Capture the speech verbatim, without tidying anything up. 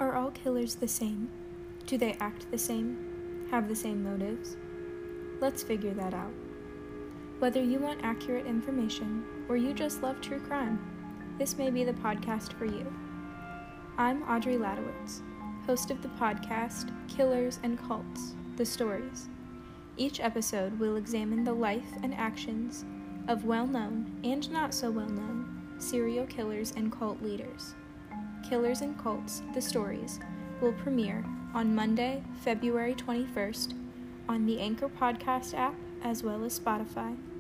Are all killers the same? Do they act the same? Have the same motives? Let's figure that out. Whether you want accurate information or you just love true crime, this may be the podcast for you. I'm Audrey Ladowitz, host of the podcast Killers and Cults, The Stories. Each episode will examine the life and actions of well-known and not so well-known serial killers and cult leaders. Killers and Cults, The Stories will premiere on Monday, February twenty-first on the Anchor Podcast app as well as Spotify.